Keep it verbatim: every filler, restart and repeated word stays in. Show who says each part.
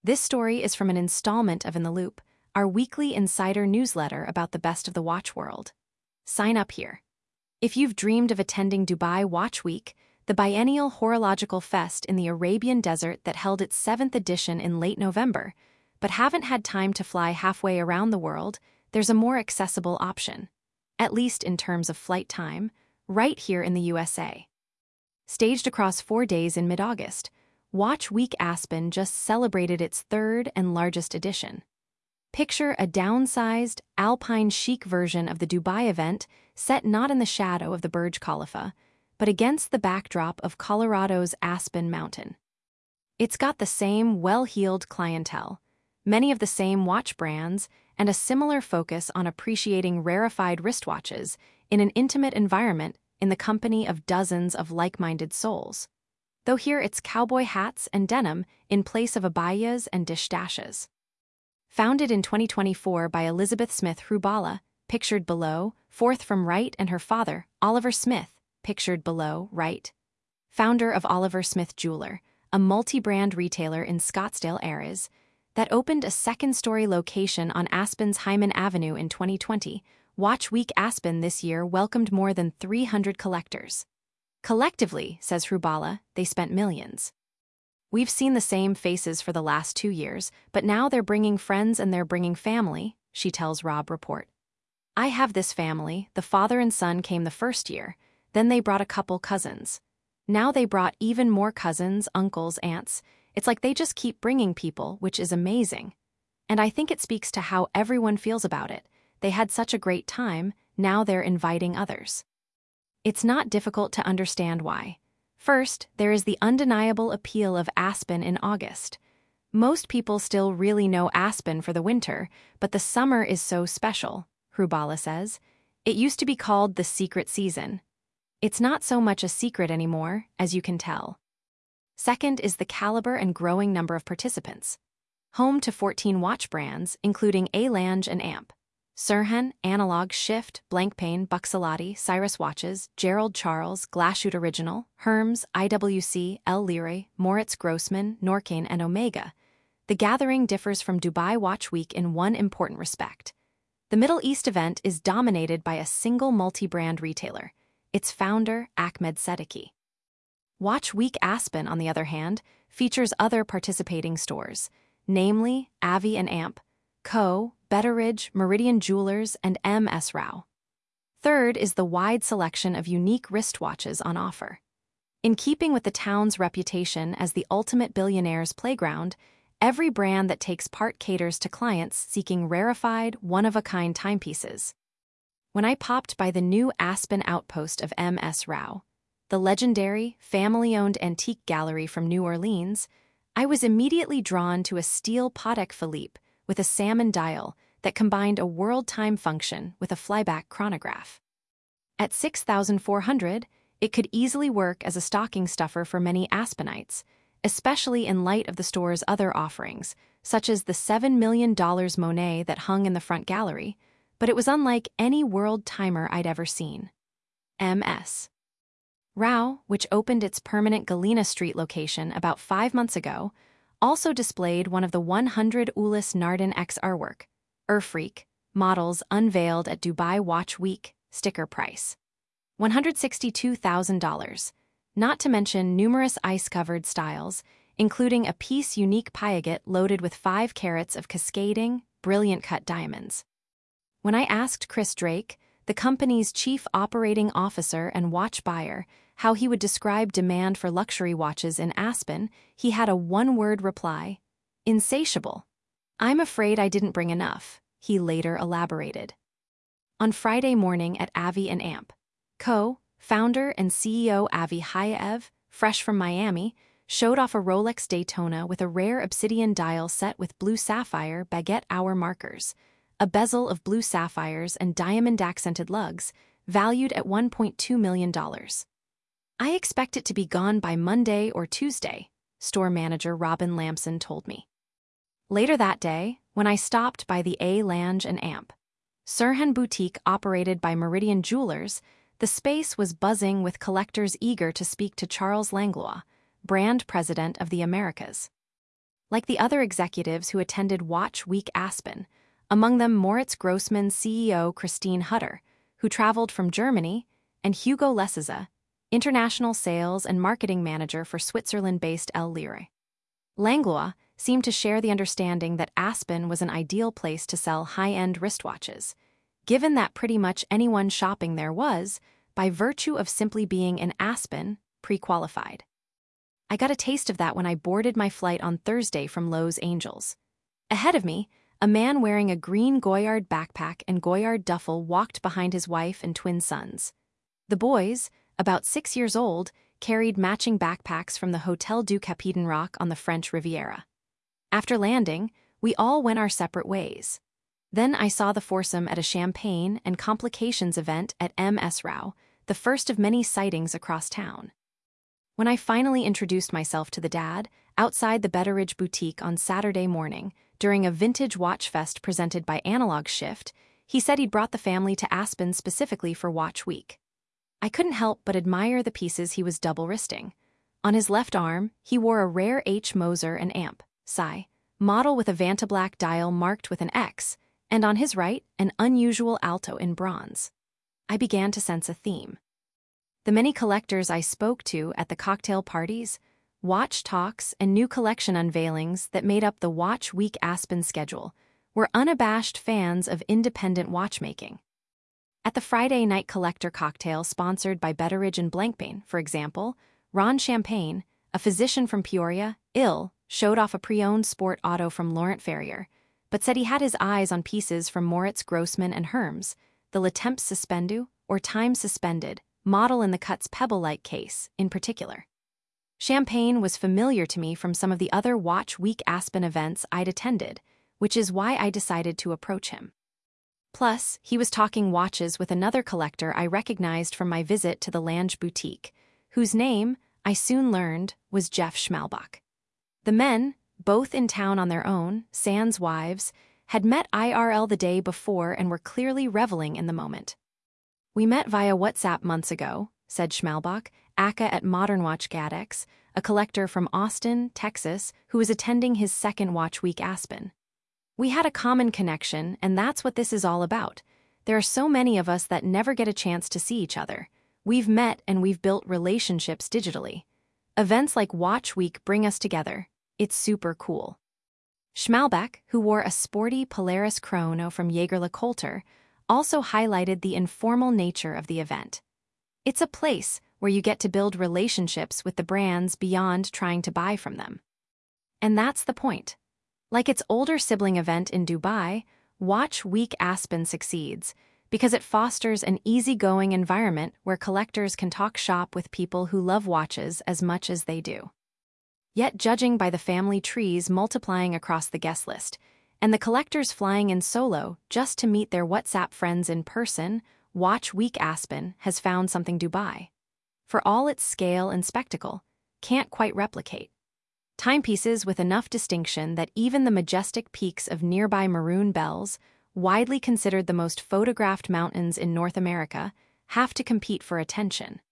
Speaker 1: This story is from an installment of In the Loop, our weekly insider newsletter about the best of the watch world. Sign up here. If you've dreamed of attending Dubai Watch Week, the biennial horological fest in the Arabian desert that held its seventh edition in late November, but haven't had time to fly halfway around the world, there's a more accessible option, at least in terms of flight time, right here in the U S A. Staged across four days in mid-August, Watch Week Aspen just celebrated its third and largest edition. Picture a downsized, alpine chic version of the Dubai event set not in the shadow of the Burj Khalifa, but against the backdrop of Colorado's Aspen Mountain. It's got the same well-heeled clientele, many of the same watch brands, and a similar focus on appreciating rarefied wristwatches in an intimate environment in the company of dozens of like-minded souls. Though here it's cowboy hats and denim in place of abayas and dish dashes. Founded in twenty twenty-four by Elizabeth Smith Hrubala, pictured below, fourth from right, and her father, Oliver Smith, pictured below, right. Founder of Oliver Smith Jeweler, a multi-brand retailer in Scottsdale, Arizona, that opened a second-story location on Aspen's Hyman Avenue in twenty twenty, Watch Week Aspen this year welcomed more than three hundred collectors. Collectively, says Hrubala, they spent millions. We've seen the same faces for the last two years, but now they're bringing friends and they're bringing family, she tells Robb Report. I have this family, the father and son came the first year, then they brought a couple cousins. Now they brought even more cousins, uncles, aunts. It's like they just keep bringing people, which is amazing. And I think it speaks to how everyone feels about it. They had such a great time, now they're inviting others. It's not difficult to understand why. First, there is the undeniable appeal of Aspen in August. Most people still really know Aspen for the winter, but the summer is so special, Hrubala says. It used to be called the secret season. It's not so much a secret anymore, as you can tell. Second is the caliber and growing number of participants. Home to fourteen watch brands, including A-Lange and A M P. Sirhan, Analog, Shift, Blancpain, Buxelati, Cyrus Watches, Gerald Charles, Glashütte Original, Hermes, I W C, L. Leary, Moritz Grossman, Norqain, and Omega. The gathering differs from Dubai Watch Week in one important respect. The Middle East event is dominated by a single multi-brand retailer, its founder, Ahmed Seddiqi. Watch Week Aspen, on the other hand, features other participating stores, namely Avi and A M P, Co., Betteridge, Meridian Jewelers, and M S Rao. Third is the wide selection of unique wristwatches on offer. In keeping with the town's reputation as the ultimate billionaire's playground, every brand that takes part caters to clients seeking rarefied, one-of-a-kind timepieces. When I popped by the new Aspen outpost of M S Rao, the legendary, family-owned antique gallery from New Orleans, I was immediately drawn to a steel Patek Philippe with a salmon dial that combined a world time function with a flyback chronograph. At six thousand four hundred dollars, it could easily work as a stocking stuffer for many Aspenites, especially in light of the store's other offerings, such as the seven million dollar Monet that hung in the front gallery, but it was unlike any world timer I'd ever seen. M S Rao, which opened its permanent Galena Street location about five months ago, also displayed one of the one hundred Ulysse Nardin X artwork, Urfreak, models unveiled at Dubai Watch Week, sticker price one hundred sixty-two thousand dollars, not to mention numerous ice-covered styles, including a piece unique Piaget loaded with five carats of cascading, brilliant-cut diamonds. When I asked Chris Drake, the company's chief operating officer and watch buyer, how he would describe demand for luxury watches in Aspen, he had a one-word reply: insatiable. I'm afraid I didn't bring enough, he later elaborated. On Friday morning at Avi and A M P, Co., founder and C E O Avi Hayaev, fresh from Miami, showed off a Rolex Daytona with a rare obsidian dial set with blue sapphire baguette hour markers, a bezel of blue sapphires and diamond-accented lugs, valued at one point two million dollars. I expect it to be gone by Monday or Tuesday, store manager Robin Lamson told me. Later that day, when I stopped by the A-Lange and A M P, Sirhan boutique operated by Meridian Jewelers, the space was buzzing with collectors eager to speak to Charles Langlois, brand president of the Americas. like the other executives who attended Watch Week Aspen, among them Moritz Grossman's C E O Christine Hutter, who traveled from Germany, and Hugo Lesiza, international sales and marketing manager for Switzerland-based El Lire. Langlois seemed to share the understanding that Aspen was an ideal place to sell high-end wristwatches, given that pretty much anyone shopping there was, by virtue of simply being in Aspen, pre-qualified. I got a taste of that when I boarded my flight on Thursday from Los Angeles. Ahead of me, a man wearing a green Goyard backpack and Goyard duffel walked behind his wife and twin sons. The boys, about six years old, carried matching backpacks from the Hotel du Capitaine Rock on the French Riviera. After landing, we all went our separate ways. Then I saw the foursome at a champagne and complications event at M S Rao, the first of many sightings across town. When I finally introduced myself to the dad, outside the Betteridge Boutique on Saturday morning, during a vintage watch fest presented by Analog Shift, he said he'd brought the family to Aspen specifically for Watch Week. I couldn't help but admire the pieces he was double-wristing. On his left arm, he wore a rare H. Moser and Amp, Psi, model with a Vantablack dial marked with an X, and on his right, an unusual Alto in bronze. I began to sense a theme. The many collectors I spoke to at the cocktail parties, watch talks, and new collection unveilings that made up the Watch Week Aspen schedule were unabashed fans of independent watchmaking. At the Friday night collector cocktail sponsored by Betteridge and Blancpain, for example, Ron Champagne, a physician from Peoria, ill, showed off a pre-owned sport auto from Laurent Ferrier, but said he had his eyes on pieces from Moritz Grossman and Hermes, the Le Temps Suspendu, or Time Suspended, model in the Cut's pebble-like case, in particular. Champagne was familiar to me from some of the other Watch Week Aspen events I'd attended, which is why I decided to approach him. Plus, he was talking watches with another collector I recognized from my visit to the Lange Boutique, whose name, I soon learned, was Jeff Schmalbach. The men, both in town on their own, sans wives, had met I R L the day before and were clearly reveling in the moment. "We met via WhatsApp months ago," said Schmalbach, A C A at Modern Watch Gadex, a collector from Austin, Texas, who was attending his second Watch Week Aspen. "We had a common connection, and that's what this is all about. There are so many of us that never get a chance to see each other. We've met and we've built relationships digitally. Events like Watch Week bring us together. It's super cool." Schmalbach, who wore a sporty Polaris chrono from Jaeger-LeCoultre, also highlighted the informal nature of the event. It's a place where you get to build relationships with the brands beyond trying to buy from them. And that's the point. Like its older sibling event in Dubai, Watch Week Aspen succeeds because it fosters an easygoing environment where collectors can talk shop with people who love watches as much as they do. Yet, judging by the family trees multiplying across the guest list, and the collectors flying in solo just to meet their WhatsApp friends in person, Watch Week Aspen has found something Dubai, for all its scale and spectacle, can't quite replicate. Timepieces with enough distinction that even the majestic peaks of nearby Maroon Bells, widely considered the most photographed mountains in North America, have to compete for attention.